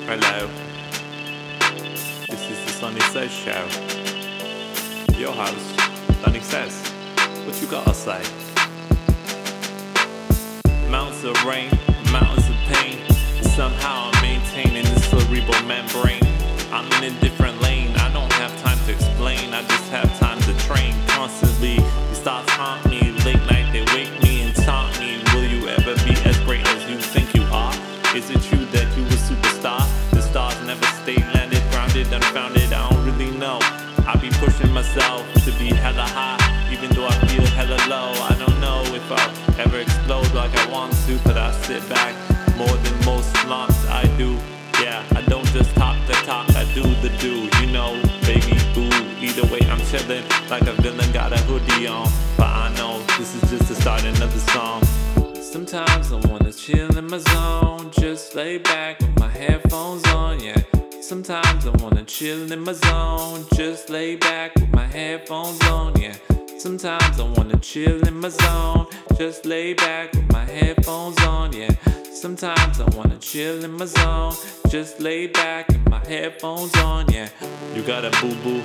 Hello, this is the Sunny Says show. Your host, Sunny Says. What you gotta say? Mountains of rain, mountains of pain. Somehow I'm maintaining this cerebral membrane. I'm in a different lane. I don't have time to explain. I just have time to train constantly. These thoughts haunt me. Late night they wake me and taunt me. Will you ever be as great as you think you are? Is it true that you a superstar? The stars never stay landed, grounded, unfounded. I don't really know. I be pushing myself to be hella high, even though I feel hella low. I don't know if I'll ever explode like I want to, but I sit back more than most slumps I do. Yeah, I don't just talk the talk, I do the do. You know, baby boo. Either way, I'm chillin' like a villain, got a hoodie on. But I know this is just the start of another song. Sometimes I wanna chill in my zone, just lay back with my headphones on, yeah. Sometimes I wanna chill in my zone, just lay back with my headphones on, yeah. Sometimes I wanna chill in my zone, just lay back with my headphones on, yeah. Sometimes I wanna chill in my zone, just lay back with my headphones on, yeah. You got a boo-boo?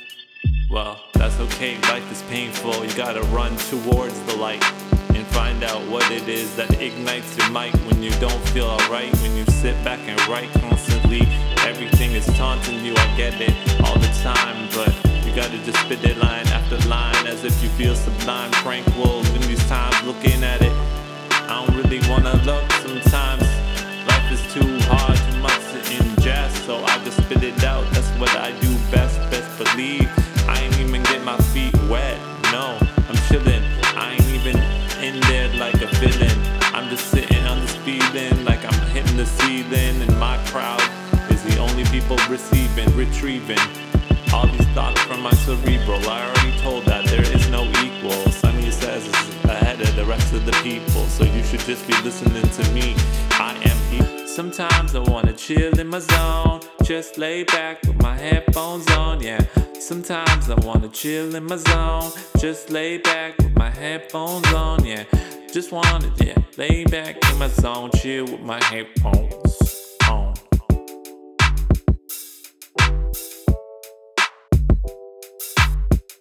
Well, that's okay, life is painful. You gotta run towards the light and find out what it is that ignites your mic when you don't feel alright. When you sit back and write constantly, everything is taunting you. I get it all the time, but you gotta just spit it line after line as if you feel sublime, tranquil in these times. Looking at it, I don't really wanna look. Sometimes life is too hard, too much to ingest, so I just spit it out. That's what I do best. Best believe I ain't even get my feet wet. No, I'm chillin'. I ain't even in there like a villain. I'm just sitting on this feeling like I'm hitting the ceiling, and my crowd is the only people receiving, retrieving all these thoughts from my cerebral. I already told that there is no equal. Sunny Says is ahead of the rest of the people, so you should just be listening to me. I am he. Sometimes I wanna chill in my zone, just lay back with my headphones on, yeah. Sometimes I wanna chill in my zone, just lay back with my headphones on, yeah. Just wanna, yeah, lay back in my zone, chill with my headphones.